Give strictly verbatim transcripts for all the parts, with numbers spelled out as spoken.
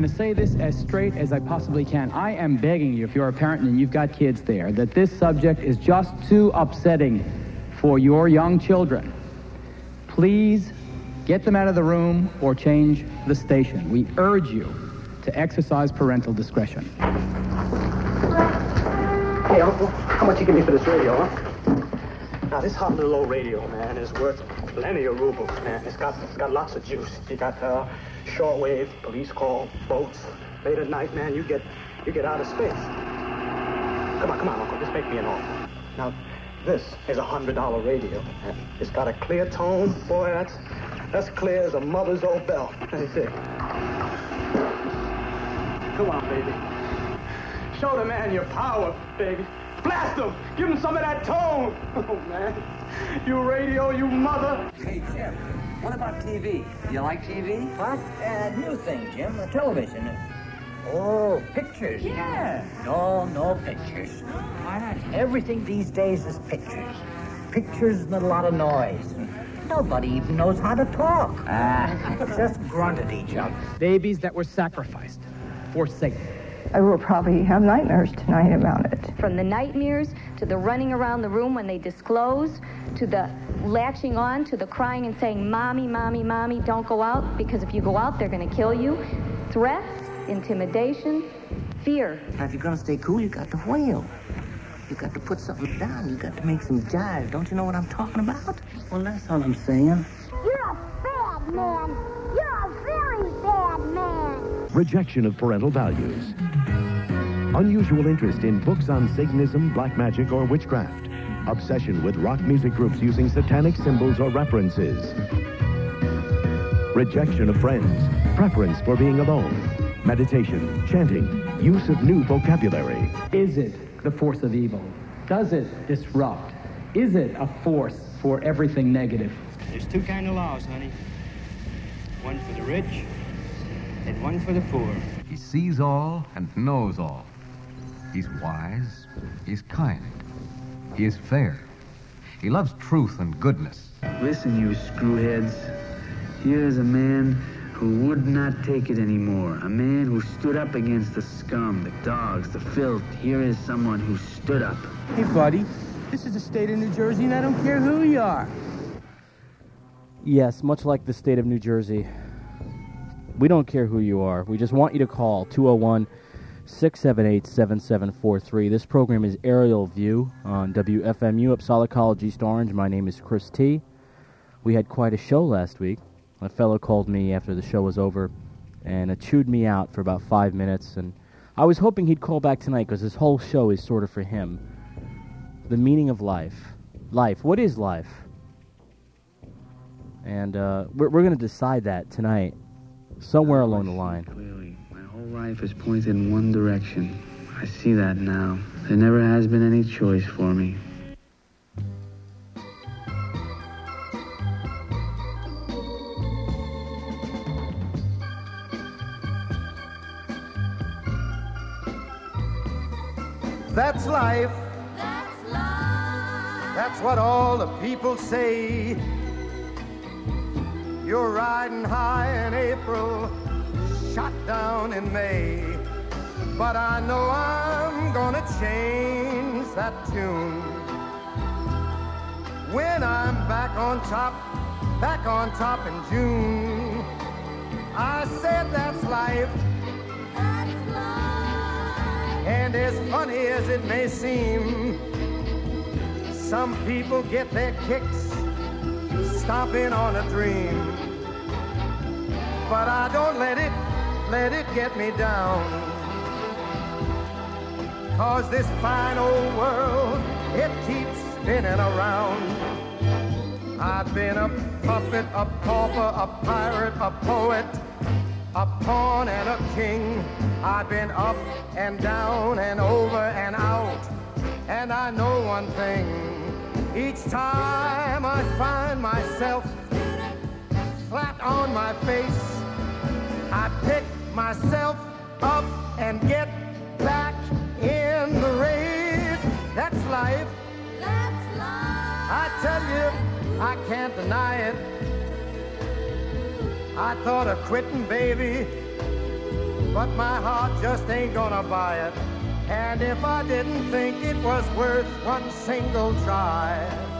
going to say this as straight as I possibly can. I am begging you, if you're a parent and you've got kids there, that this subject is just too upsetting for your young children. Please get them out of the room or change the station. We urge you to exercise parental discretion. Hey, Uncle, how much you give me for this radio, huh? Now, this hot little old radio, man, is worth plenty of rubles, man. It's got, it's got lots of juice. You got uh, shortwave, police call, boats. Late at night, man, you get you get out of space. Come on, come on, Uncle, just make me an offer. Now, this is a hundred dollar radio, and it's got a clear tone. Boy, that's that's clear as a mother's old bell. Let me see. Come on, baby. Show the man your power, baby. Blast him! Give him some of that tone! Oh, man. You radio, you mother! Hey, Jim, what about T V? Do you like T V? What? Uh, new thing, Jim. Uh, television. Oh, pictures. Yeah. No, no pictures. Why not? Everything these days is pictures. Pictures and a lot of noise. Nobody even knows how to talk. Ah, just grunt at each other. Babies that were sacrificed for Satan. I will probably have nightmares tonight about it. From the nightmares to the running around the room when they disclose, to the latching on, to the crying and saying, Mommy, Mommy, Mommy, don't go out, because if you go out, they're going to kill you. Threats, intimidation, fear. Now, if you're going to stay cool, you got to whale. You got to put something down. You got to make some jive. Don't you know what I'm talking about? Well, that's all I'm saying. You're a bad man. You're a very bad man. Rejection of parental values. Unusual interest in books on Satanism, black magic, or witchcraft. Obsession with rock music groups using satanic symbols or references. Rejection of friends. Preference for being alone. Meditation, chanting, use of new vocabulary. Is it the force of evil? Does it disrupt? Is it a force for everything negative? There's two kind of laws, honey. One for the rich and one for the poor. He sees all and knows all. He's wise. He's kind. He is fair. He loves truth and goodness. Listen, you screwheads. Here is a man who would not take it anymore. A man who stood up against the scum, the dogs, the filth. Here is someone who stood up. Hey, buddy. This is the state of New Jersey, and I don't care who you are. Yes, much like the state of New Jersey. We don't care who you are. We just want you to call two oh one, six seven eight, seven seven four three. This program is Aerial View on W F M U, Upsala College, East Orange. My name is Chris T. We had quite a show last week. A fellow called me after the show was over and it chewed me out for about five minutes. And I was hoping he'd call back tonight because this whole show is sort of for him. The meaning of life. Life. What is life? And uh, we're, we're going to decide that tonight, somewhere along the line. Clearly, my whole life is pointed in one direction. I see that now. There never has been any choice for me. That's life. That's life. That's what all the people say. You're riding high in April, shot down in May. But I know I'm gonna change that tune when I'm back on top, back on top in June. I said that's life. That's life. And as funny as it may seem, some people get their kicks stomping on a dream. But I don't let it, let it get me down. 'Cause this fine old world, it keeps spinning around. I've been a puppet, a pauper, a pirate, a poet, a pawn and a king. I've been up and down and over and out. And I know one thing, each time I find myself flat on my face, I pick myself up and get back in the race. That's life. That's life. I tell you, I can't deny it. I thought of quitting, baby, but my heart just ain't gonna buy it. And if I didn't think it was worth one single try,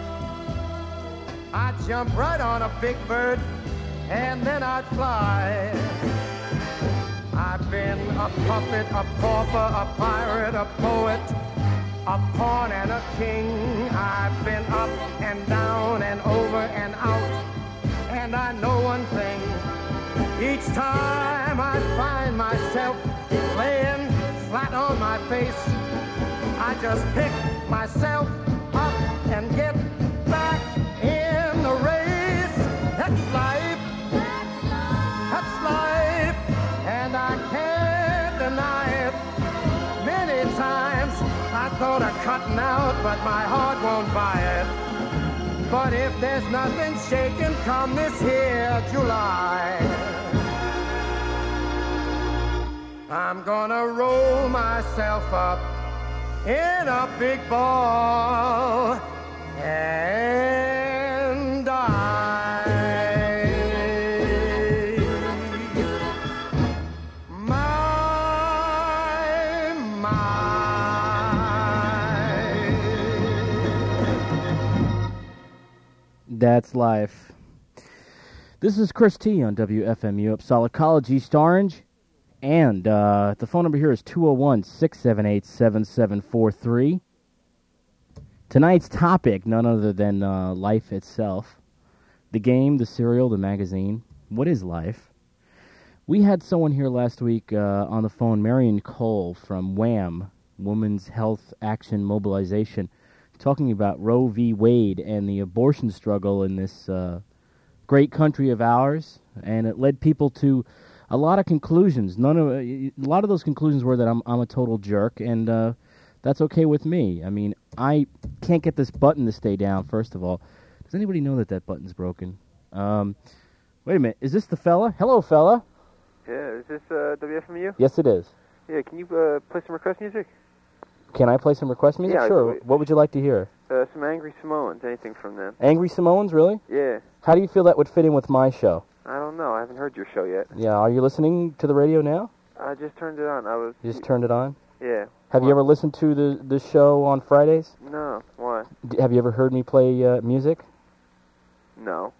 I'd jump right on a big bird and then I'd fly. I've been a puppet, a pauper, a pirate, a poet, a pawn and a king. I've been up and down and over and out. And I know one thing, each time I find myself laying flat on my face, I just pick myself up and get back in the race. That's life. That's life. And I can't deny it. Many times I thought of cutting out, but my heart won't buy it. But if there's nothing shaking come this here July, I'm gonna roll myself up in a big ball and die. My, my. That's life. This is Chris T on W F M U Upsala College, East Orange. And uh, the phone number here is two oh one, six seven eight, seven seven four three. Tonight's topic, none other than uh, life itself. The game, the cereal, the magazine. What is life? We had someone here last week uh, on the phone, Marion Cole from WHAM, Women's Health Action Mobilization, talking about Roe v. Wade and the abortion struggle in this uh, great country of ours. And it led people to a lot of conclusions. None of a lot of those conclusions were that I'm I'm a total jerk, and uh, that's okay with me. I mean, I can't get this button to stay down. First of all, does anybody know that that button's broken? Um, wait a minute, is this the fella? Hello, fella. Yeah, is this uh, W F M U? Yes, it is. Yeah, can you uh, play some request music? Can I play some request music? Yeah, sure. I, what would you like to hear? Uh, some Angry Samoans, anything from them. Angry Samoans, really? Yeah. How do you feel that would fit in with my show? I don't know. I haven't heard your show yet. Yeah, are you listening to the radio now? I just turned it on. I was. You just turned it on? Yeah. Have Why? you ever listened to the the show on Fridays? No. Why? D- have you ever heard me play uh, music? No.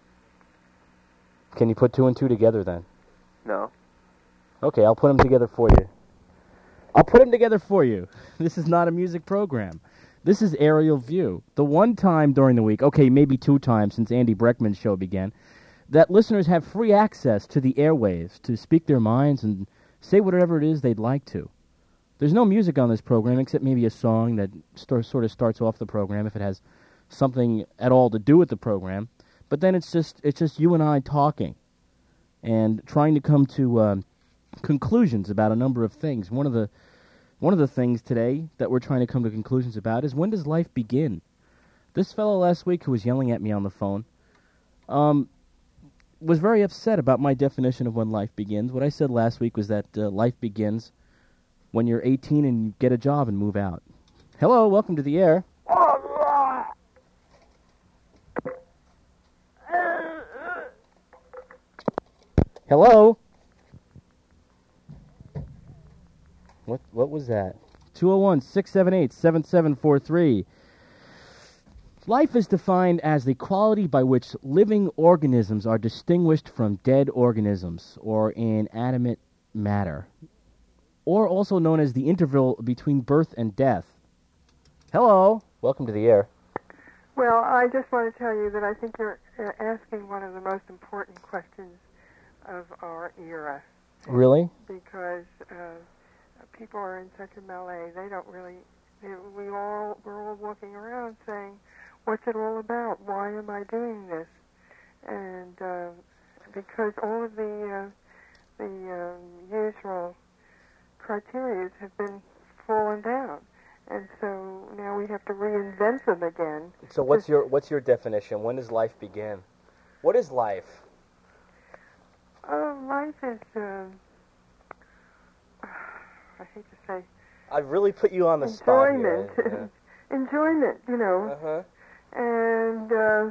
Can you put two and two together then? No. Okay, I'll put them together for you. I'll put them together for you. This is not a music program. This is Aerial View. The one time during the week, okay, maybe two times since Andy Breckman's show began, that listeners have free access to the airwaves to speak their minds and say whatever it is they'd like to. There's no music on this program except maybe a song that st- sort of starts off the program if it has something at all to do with the program. But then it's just it's just you and I talking and trying to come to um, conclusions about a number of things. One of the one of the things today that we're trying to come to conclusions about is, when does life begin? This fellow last week who was yelling at me on the phone um, was very upset about my definition of when life begins. What I said last week was that uh, life begins when you're eighteen and you get a job and move out. Hello, welcome to the air. Hello? What what was that? two oh one, six seven eight, seven seven four three. Life is defined as the quality by which living organisms are distinguished from dead organisms or inanimate matter, or also known as the interval between birth and death. Hello. Welcome to the air. Well, I just want to tell you that I think you're uh, asking one of the most important questions of our era. Really? Because uh, people are in such a melee. They don't really. They, we all we're all walking around saying, "What's it all about? Why am I doing this?" And uh, because all of the uh, the um, usual criteria have been fallen down, and so now we have to reinvent them again. So what's your what's your definition? When does life begin? What is life? Uh, life is. Uh, I hate to say. I really put you on the enjoyment. spot here. Yeah. Enjoyment, you know. Uh-huh. And, uh,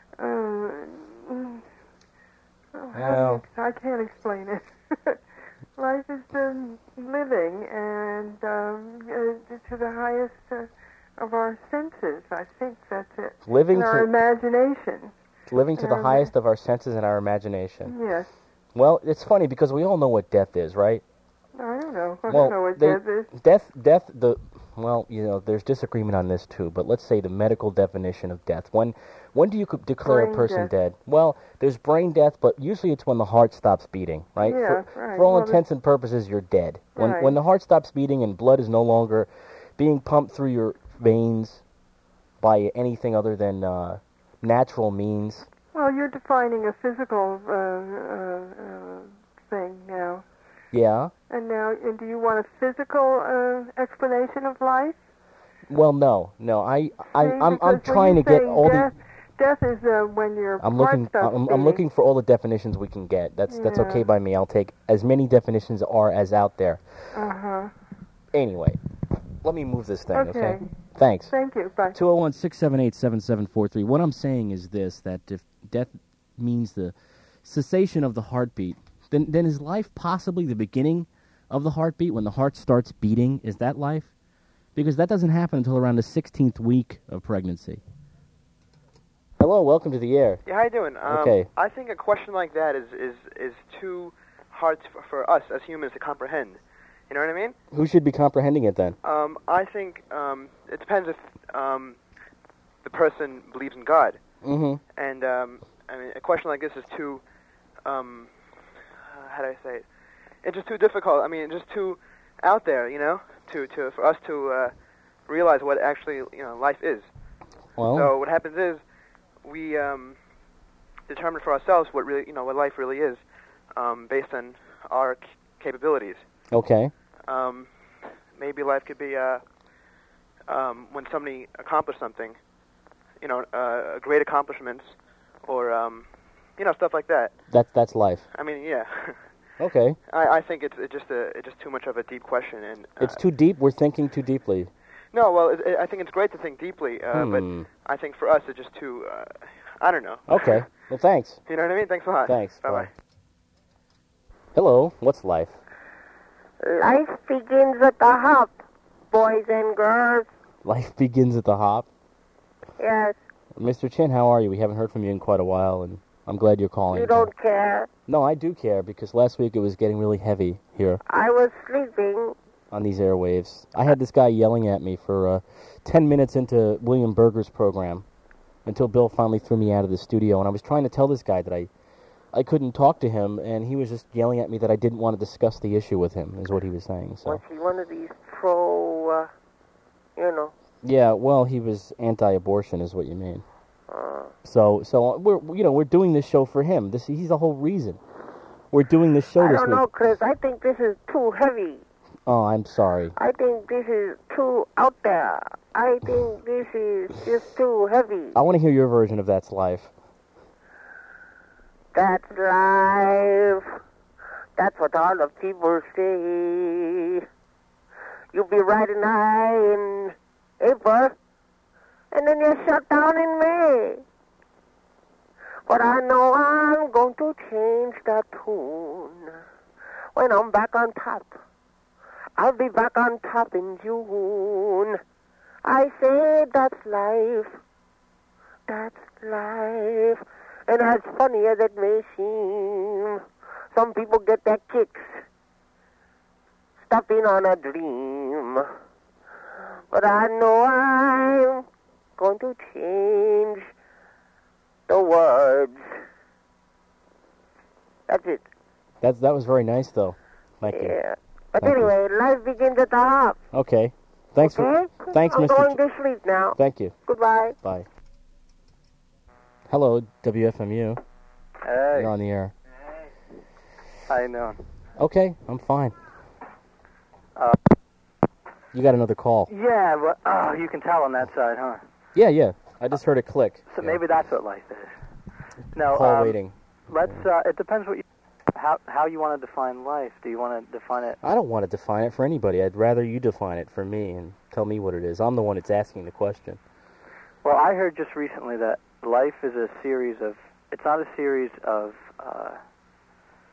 uh, oh, well, I can't explain it. Life is um, living and um, uh, to the highest uh, of our senses. I think that's it. Living and our to- imagination. Living to the Um, highest of our senses and our imagination. Yes. Well, it's funny because we all know what death is, right? I don't know. I well, don't know what they- death is. Death, death, the, well, you know, there's disagreement on this too, but let's say the medical definition of death. When, when do you co- declare Brain a person death. dead? Well, there's brain death, but usually it's when the heart stops beating, right? Yeah, for, right. for all Well, intents and purposes, you're dead. When, Right. when the heart stops beating and blood is no longer being pumped through your veins by anything other than uh, natural means. Well, you're defining a physical uh, uh, uh, thing now. Yeah. And now, and do you want a physical uh, explanation of life? Well, no, no. I, I, See, I'm, I'm because when trying you to get say all death, the. Death is uh, when your I'm heart looking. stops I'm, I'm beating. looking for all the definitions we can get. That's that's Yeah. okay by me. I'll take as many definitions are as out there. Uh-huh. Anyway, let me move this thing. Okay. Okay. Thanks. Thank you. Bye. two oh one, six seven eight, seven seven four three. What I'm saying is this: that if death means the cessation of the heartbeat, then then is life possibly the beginning of the heartbeat when the heart starts beating? Is that life? Because that doesn't happen until around the sixteenth week of pregnancy. Hello, welcome to the air. Yeah, how you doing? Um, Okay. I think a question like that is is is too hard for, for us as humans to comprehend. You know what I mean? Who should be comprehending it then? Um, I think um, it depends if um, the person believes in God. Mm-hmm. And um, I mean, a question like this is too, um, how do I say it? It's just too difficult. I mean, just too out there. You know, to to for us to uh, realize what actually you know life is. Well. So what happens is we um, determine for ourselves what really you know what life really is, um, based on our c- capabilities. Okay. Um, maybe life could be uh, um, when somebody accomplished something, you know, uh, great accomplishments, or um, you know, stuff like that. That's that's life. I mean, yeah. Okay. I, I think it's, it's just a it's just too much of a deep question, and uh, It's too deep. We're thinking too deeply. no, well, it, it, I think it's great to think deeply, uh, Hmm. but I think for us it's just too, uh, I don't know. Okay. Well, thanks. You know what I mean? Thanks a lot. Thanks. Bye bye. Hello. What's life? Life begins at the hop, boys and girls. Life begins at the hop. Yes, Mister Chin, how are you? We haven't heard from you in quite a while, and I'm glad you're calling. you don't care. No, I do care, because last week it was getting really heavy here I was sleeping. on these airwaves. I had this guy yelling at me for uh, ten minutes into William Berger's program until Bill finally threw me out of the studio, and I was trying to tell this guy that I, I couldn't talk to him, and he was just yelling at me that I didn't want to discuss the issue with him, is what he was saying. So Was he one of these pro, uh, you know, yeah, well, he was anti-abortion, is what you mean. uh, So, so we're you know we're doing this show for him. This he's the whole reason. We're doing this show I this don't week. know, Chris. I think this is too heavy. Oh, I'm sorry. I think this is too out there. I think this is just too heavy. I want to hear your version of That's Life. That's life. That's what all the people say. You'll be riding high in April, and then you're shut down in May. But I know I'm going to change that tune when I'm back on top. I'll be back on top in June. I say that's life. That's life. And as funny as it may seem, some people get their kicks stepping on a dream. But I know I'm going to change the words. That's it. That's that was very nice, though. Thank you. Yeah. But Thank you. anyway, life begins at the hop. Okay. Thanks Okay? for. Thanks, I'm Mister going Ch- to sleep now. Thank you. Goodbye. Bye. Hello, W F M U. Hey. You're on the air. How you doing? Okay, I'm fine. Uh, You got another call. yeah, but oh, you can tell on that side, huh? Yeah, yeah. I just heard a click. So maybe that's what life is. No, Call um, waiting. Let's. Uh, it depends what you, how how you want to define life. Do you want to define it? I don't want to define it for anybody. I'd rather you define it for me and tell me what it is. I'm the one that's asking the question. Well, I heard just recently that life is a series of. It's not a series of uh,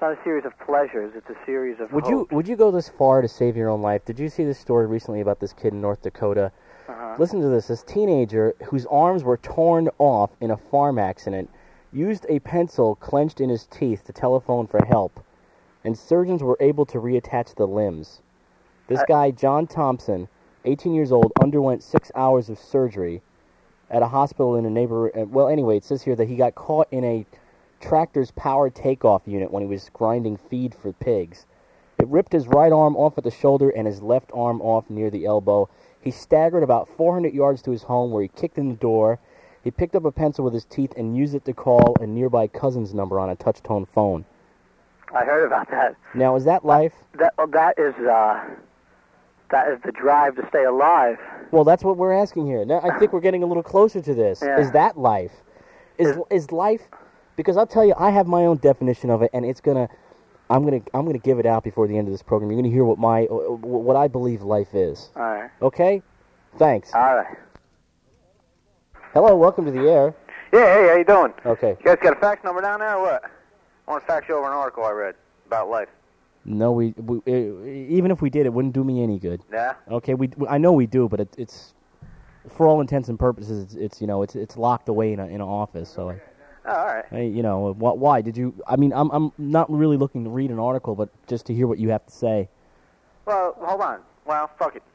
It's not a series of pleasures. It's a series of Would you hopes. would you go this far to save your own life? Did you see this story recently about this kid in North Dakota? Uh-huh. Listen to this. This teenager whose arms were torn off in a farm accident used a pencil clenched in his teeth to telephone for help, and surgeons were able to reattach the limbs. This I- guy, John Thompson, eighteen years old, underwent six hours of surgery at a hospital in a neighborhood. Well, anyway, it says here that he got caught in a tractor's power takeoff unit when he was grinding feed for pigs. It ripped his right arm off at the shoulder and his left arm off near the elbow. He staggered about four hundred yards to his home where he kicked in the door. He picked up a pencil with his teeth and used it to call a nearby cousin's number on a touch-tone phone. I heard about that. Now, is that life? That that is uh, that is the drive to stay alive. Well, that's what we're asking here. Now, I think we're getting a little closer to this. Yeah. Is that life? Is is life? Because I'll tell you, I have my own definition of it, and it's gonna, I'm gonna, I'm gonna give it out before the end of this program. You're gonna hear what my, what I believe life is. All right. Okay? Thanks. All right. Hello, welcome to the air. Yeah, hey, how you doing? Okay. You guys got a fax number down there or what? I want to fax you over an article I read about life. No, we, we uh, even if we did, it wouldn't do me any good. Yeah? Okay, we, I know we do, but it, it's, for all intents and purposes, it's, it's you know, it's it's locked away in a, in an office. So, I, Oh, all right. I, you know, wh- why did you? I mean, I'm I'm not really looking to read an article, but just to hear what you have to say. Well, hold on. Well, fuck it.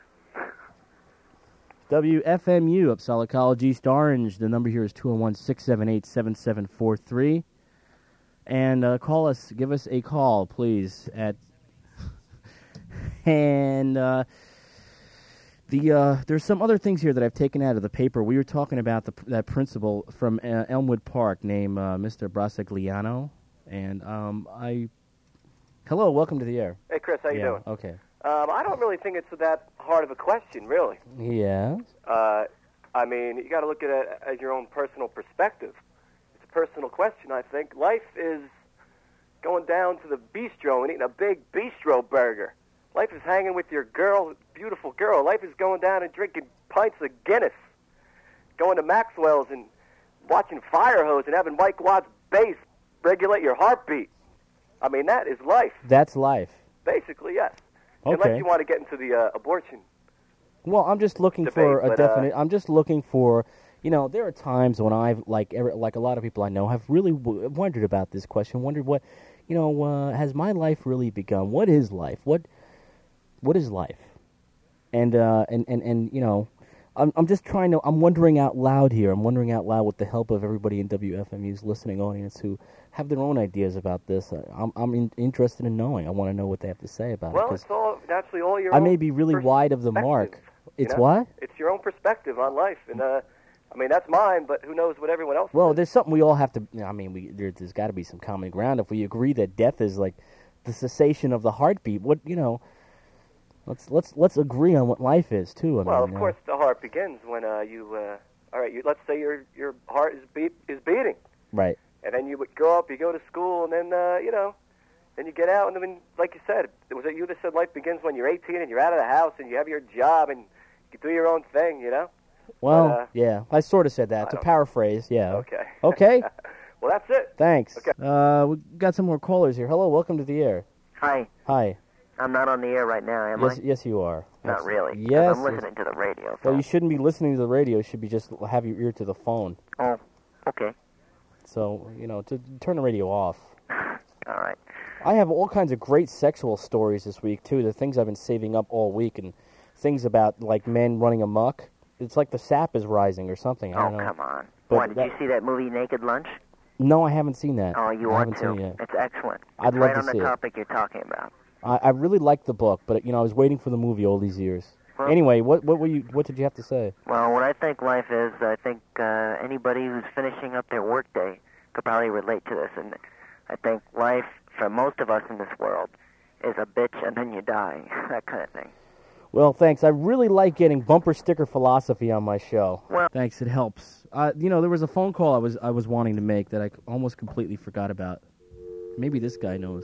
W F M U, Uppsala College, East Orange. The number here is two oh one, six seven eight, seven seven four three. And uh, call us, give us a call, please, at... and uh, the uh, there's some other things here that I've taken out of the paper. We were talking about the, that principal from uh, Elmwood Park named uh, Mister Brasigliano. And um, I... Hello, welcome to the air. Hey, Chris, how you yeah, doing? Okay. Um, I don't really think it's that hard of a question, really. Yeah? Uh, I mean, you got to look at it as your own personal perspective. It's a personal question, I think. Life is going down to the bistro and eating a big bistro burger. Life is hanging with your girl, beautiful girl. Life is going down and drinking pints of Guinness, going to Maxwell's and watching Fire Hose and having Mike Watt's bass regulate your heartbeat. I mean, that is life. That's life. Basically, yes. Okay. Unless you want to get into the uh, abortion. Well, I'm just looking Debate, for a but, uh, definite. I'm just looking for, you know, there are times when I've like every, like a lot of people I know have really w- wondered about this question. Wondered what, you know, uh, has my life really begun? What is life? What, what is life? And uh, and and and you know, I'm I'm just trying to. I'm wondering out loud here. I'm wondering out loud with the help of everybody in W F M U's listening audience who have their own ideas about this. Uh, I'm I'm in, interested in knowing. I want to know what they have to say about Well, it. 'cause it's all naturally all your I own may be really wide of the mark. you It's know? what? It's your own perspective on life. And, uh, I mean, that's mine, but who knows what everyone else Well, there's something we all have to. I mean, we there, there's got to be some common ground if we agree that death is like the cessation of the heartbeat. What you know? Let's let's let's agree on what life is too. I Well, mean, of course, the heart begins when uh, you, uh, all right, you, let's say your your heart is beat is beating. Uh, right. And then you would grow up, you go to school, and then, uh, you know, then you get out, and then, like you said, it was it you that said life begins when you're eighteen and you're out of the house and you have your job and you do your own thing, you know? Well, But, uh, yeah, I sort of said that to paraphrase. Yeah. Okay. Okay. Well, that's it. Thanks. Okay. Uh, we got some more callers here. Hello, welcome to the air. Hi. Hi. I'm not on the air right now, am yes, I? yes, you are. Not Yes. really. 'cause Yes. I'm listening to the radio. Well, you shouldn't be listening to the radio. You should be just have your ear to the phone. Oh, okay. So you know, to turn the radio off. All right. I have all kinds of great sexual stories this week too. The things I've been saving up all week, and things about like men running amok. It's like the sap is rising or something. I Oh, don't know. come on. But What, did that- you see that movie Naked Lunch? No, I haven't seen that. Oh, you I ought haven't to. seen it yet. It's excellent. I'd it's love right to on the see it. topic you're talking about. I, I really liked the book, but you know, I was waiting for the movie all these years. Well- Anyway, what what were you? What did you have to say? Well, what I think life is, I think uh, anybody who's finishing up their workday could probably relate to this. And I think life, for most of us in this world, is a bitch and then you die, that kind of thing. Well, thanks. I really like getting bumper sticker philosophy on my show. Well, thanks. It helps. Uh, you know, there was a phone call I was I was wanting to make that I almost completely forgot about. Maybe this guy knows.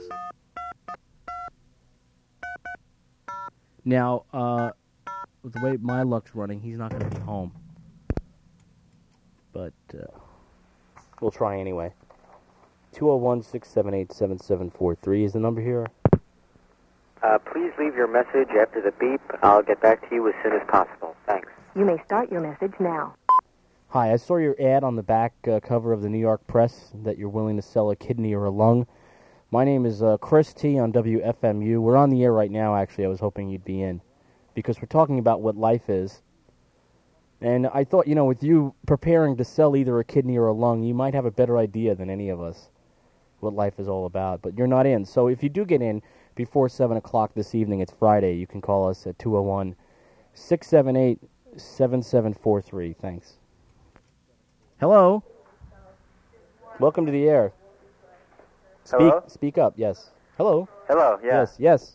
Now, uh, with the way my luck's running, he's not going to be home. But uh, we'll try anyway. two oh one, six seven eight, seven seven four three is the number here. Uh, please leave your message after the beep. I'll get back to you as soon as possible. Thanks. You may start your message now. Hi, I saw your ad on the back uh, cover of the New York Press that you're willing to sell a kidney or a lung. My name is uh, Chris T on W F M U. We're on the air right now, actually. I was hoping you'd be in because we're talking about what life is. And I thought, you know, with you preparing to sell either a kidney or a lung, you might have a better idea than any of us what life is all about. But you're not in. So if you do get in before seven o'clock this evening, it's Friday, you can call us at two oh one, six seven eight, seven seven four three. Thanks. Hello. Welcome to the air. Speak, Hello? Speak up, yes. Hello. Hello, yeah. Yes, yes.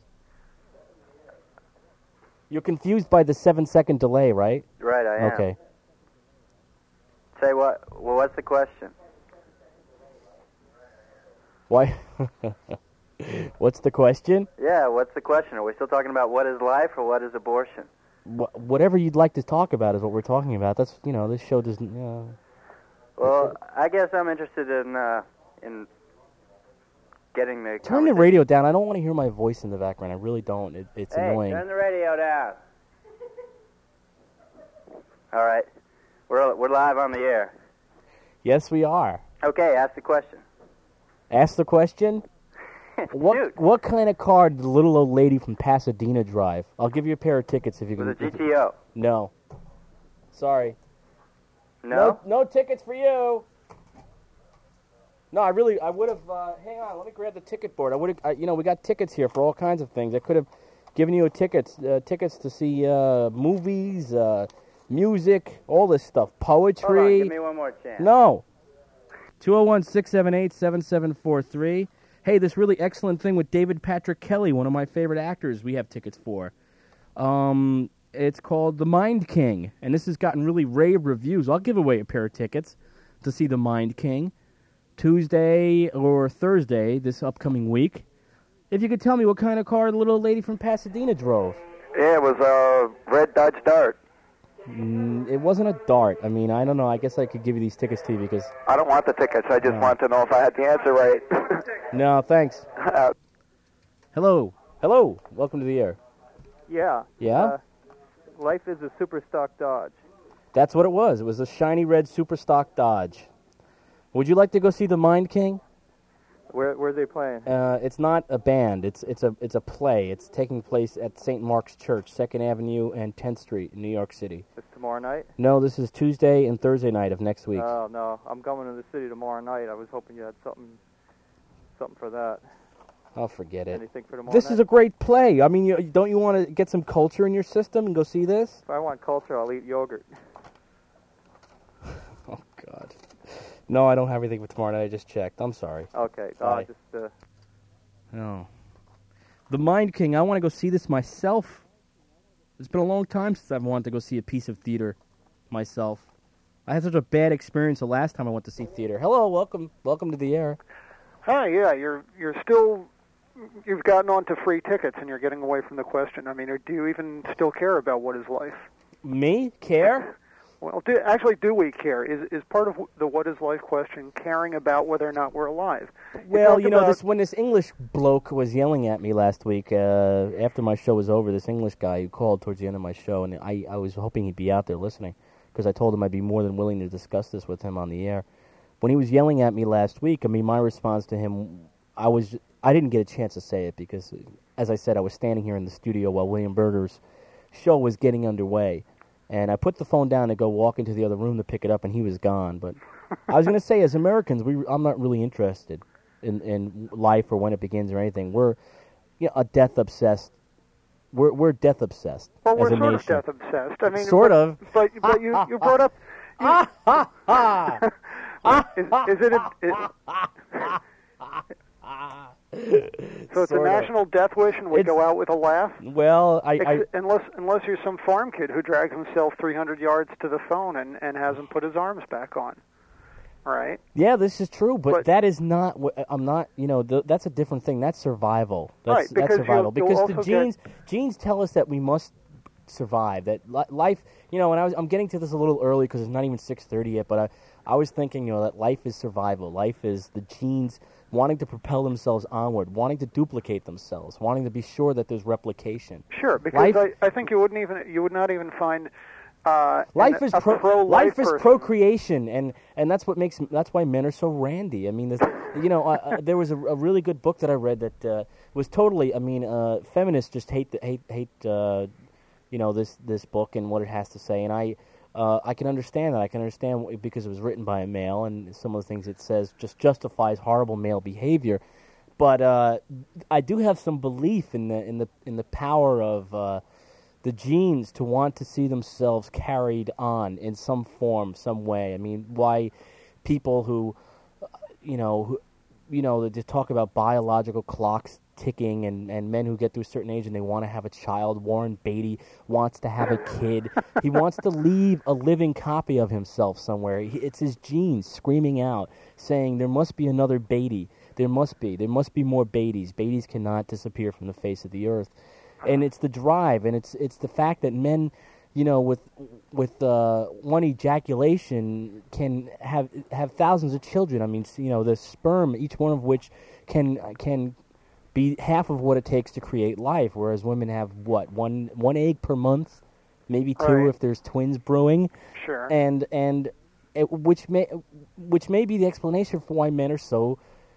You're confused by the seven-second delay, right? Right, I am. Okay. Say what? Well, what's the question? Why? What's the question? Yeah, what's the question? Are we still talking about what is life or what is abortion? Wh- whatever you'd like to talk about is what we're talking about. That's, you know, this show doesn't... Uh, Well, I guess I'm interested in uh, in getting the... Turn the radio down. I don't want to hear my voice in the background. I really don't. It, it's hey, annoying. turn the radio down. All right. We're we're live on the air. Yes, we are. Okay, ask the question. Ask the question? What what kind of car did the little old lady from Pasadena drive? I'll give you a pair of tickets if you can... With a G T O? No. Sorry. No? No, no tickets for you. No, I really, I would have, uh, hang on, let me grab the ticket board. I would have, you know, we got tickets here for all kinds of things. I could have given you a tickets, uh, tickets to see uh, movies, uh, music, all this stuff, poetry. Hold on, give me one more chance. No. two oh one, six seven eight, seven seven four three. Hey, this really excellent thing with David Patrick Kelly, one of my favorite actors, we have tickets for. Um, it's called The Mind King, and this has gotten really rave reviews. I'll give away a pair of tickets to see The Mind King Tuesday or Thursday this upcoming week. If you could tell me what kind of car the little lady from Pasadena drove. Yeah, it was a red Dodge Dart. Mm, it wasn't a Dart. I mean, I don't know. I guess I could give you these tickets to you because... I don't want the tickets. I just No. want to know if I had the answer right. No, thanks. Hello. Hello. Welcome to the air. Yeah. Yeah? Uh, life is a super stock Dodge. That's what it was. It was a shiny red super stock Dodge. Would you like to go see The Mind King? Where where are they playing? Uh, it's not a band. It's it's a it's a play. It's taking place at Saint Mark's Church, second Avenue and tenth Street in New York City. It's tomorrow night? No, this is Tuesday and Thursday night of next week. Oh, no. I'm going to the city tomorrow night. I was hoping you had something something for that. I'll forget it. Anything for tomorrow This night? is a great play. I mean, you, don't you want to get some culture in your system and go see this? If I want culture, I'll eat yogurt. Oh, God. No, I don't have anything for tomorrow night. I just checked. I'm sorry. Okay. Bye. Uh, just, uh, No. The Mind King, I want to go see this myself. It's been a long time since I've wanted to go see a piece of theater myself. I had such a bad experience the last time I went to see theater. Hello, welcome. Welcome to the air. Hi, yeah, you're you're still you've gotten onto free tickets and you're getting away from the question. I mean, or do you even still care about what is life? Me? Care? Well, do, actually, do we care? Is is part of the what is life question caring about whether or not we're alive? Well, talked you know, about- this when this English bloke was yelling at me last week, uh, after my show was over, this English guy who called towards the end of my show, and I, I was hoping he'd be out there listening, because I told him I'd be more than willing to discuss this with him on the air. When he was yelling at me last week, I mean, my response to him, I was, I didn't get a chance to say it, because, as I said, I was standing here in the studio while William Berger's show was getting underway. And I put the phone down to go walk into the other room to pick it up, and he was gone. But I was going to say, as Americans, we I'm not really interested in, in life or when it begins or anything. We're you know, a death obsessed. We're we're death obsessed Well, we're as a sort nation. of death obsessed. I mean, Sort but, of. But but you you brought up. You, is, is it? A, is, so it's Sort a of. national death wish, and we It's- go out with a laugh. Well, I, I Ex- unless unless you're some farm kid who drags himself three hundred yards to the phone and and hasn't put his arms back on. Right. yeah, this is true, but, But- that is not. what I'm not. You know, th- that's a different thing. That's survival. That's, Right, because that's survival. you'll- you'll because the also get- genes genes tell us that we must survive. That li- life. You know, and I was I'm getting to this a little early because it's not even six thirty yet. But I I was thinking, you know, that life is survival. Life is the genes wanting to propel themselves onward, wanting to duplicate themselves, wanting to be sure that there's replication. Sure, because life, I, I think you wouldn't even you would not even find uh, life an, is a pro, pro-life life is person. procreation, and, and that's what makes that's why men are so randy. I mean, there's, you know, uh, uh, there was a, a really good book that I read that uh, was totally. I mean, uh, feminists just hate the, hate hate uh, you know this this book and what it has to say, and I. Uh, I can understand that. I can understand w- because it was written by a male, and some of the things it says just justifies horrible male behavior. But uh, I do have some belief in the in the in the power of uh, the genes to want to see themselves carried on in some form, some way. I mean, why people who, uh, you know, who, you know, they talk about biological clocks ticking, and, and men who get to a certain age and they want to have a child. Warren Beatty wants to have a kid. He wants to leave a living copy of himself somewhere. He, it's his genes screaming out, saying there must be another Beatty. There must be. There must be more Beattys. Beattys cannot disappear from the face of the earth. And it's the drive, and it's it's the fact that men, you know, with with uh, one ejaculation can have have thousands of children. I mean, you know, the sperm, each one of which can can be half of what it takes to create life, whereas women have, what, one one egg per month, maybe two Right. if there's twins brewing. Sure. And and it, which may which may be the explanation for why men are so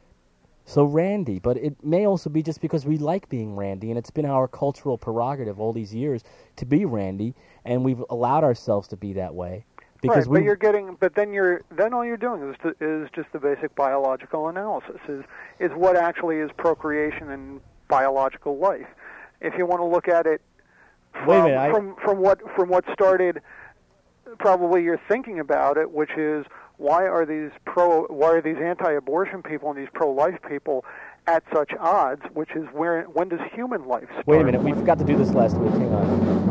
so randy, but it may also be just because we like being randy, and it's been our cultural prerogative all these years to be randy, and we've allowed ourselves to be that way. Because right, we but you're getting, but then you're, then all you're doing is to, is just the basic biological analysis. Is is what actually is procreation and biological life. If you want to look at it from Wait a minute, I- from, from what from what started, probably you're thinking about it, which is why are these pro, why are these anti-abortion people and these pro-life people at such odds? Which is where when does human life start? Wait a minute, we forgot to do this last week. Hang on.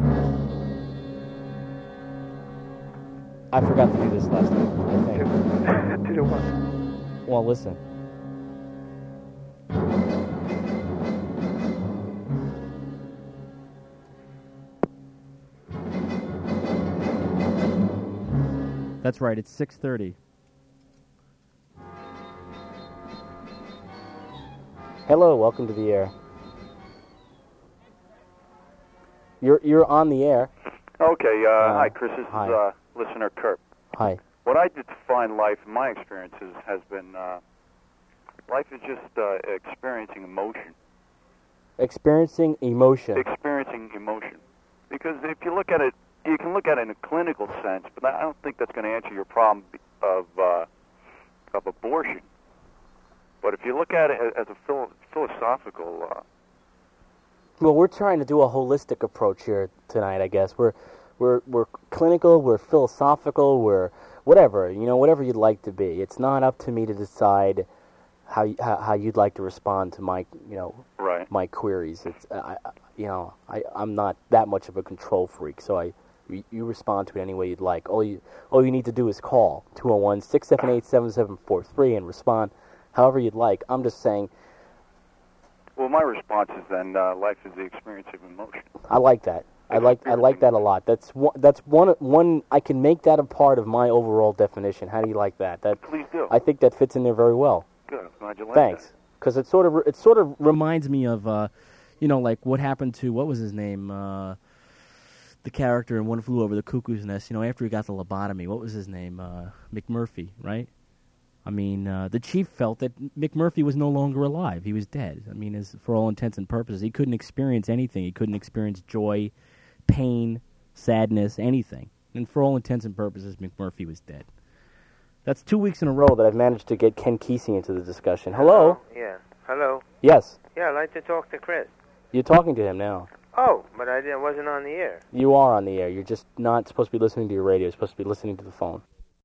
I forgot to do this last week, I think. To do what? Well, listen. That's right, it's six thirty. Hello, welcome to the air. You're you're on the air. Okay, uh, Uh, hi, Chris. This hi. is uh, listener Kurt. Hi. What I define life in my experiences has been uh, life is just uh, experiencing emotion. Experiencing emotion. Experiencing emotion. Because if you look at it, you can look at it in a clinical sense, but I don't think that's going to answer your problem of uh, of abortion. But if you look at it as a philo- philosophical uh, Well, we're trying to do a holistic approach here tonight, I guess. We're we're we're clinical, we're philosophical, we're whatever, you know, whatever you'd like to be. It's not up to me to decide how you, how, how you'd like to respond to my, you know, right. my queries. It's I, I you know, I I'm not that much of a control freak, so I you, you respond to it any way you'd like. All you all you need to do is call two oh one, six seven eight, seven seven four three and respond however you'd like. I'm just saying. Well, my response is then uh, life is the experience of emotion. I like that. I like I like that a lot. That's one. That's one. One. I can make that a part of my overall definition. How do you like that? That Please do. I think that fits in there very well. Good. I'm glad you like Thanks. Because it sort of it sort of reminds me of, uh, you know, like what happened to what was his name, uh, the character in One Flew Over the Cuckoo's Nest. You know, after he got the lobotomy, what was his name? Uh, McMurphy, right? I mean, uh, the chief felt that McMurphy was no longer alive. He was dead. I mean, as, for all intents and purposes, he couldn't experience anything. He couldn't experience joy, pain, sadness, anything. And for all intents and purposes, McMurphy was dead. That's two weeks in a row that I've managed to get Ken Kesey into the discussion. Hello? Yeah. Hello. Yes. Yeah, I'd like to talk to Chris. You're talking to him now. Oh, but I didn't- wasn't on the air. You are on the air. You're just not supposed to be listening to your radio. You're supposed to be listening to the phone.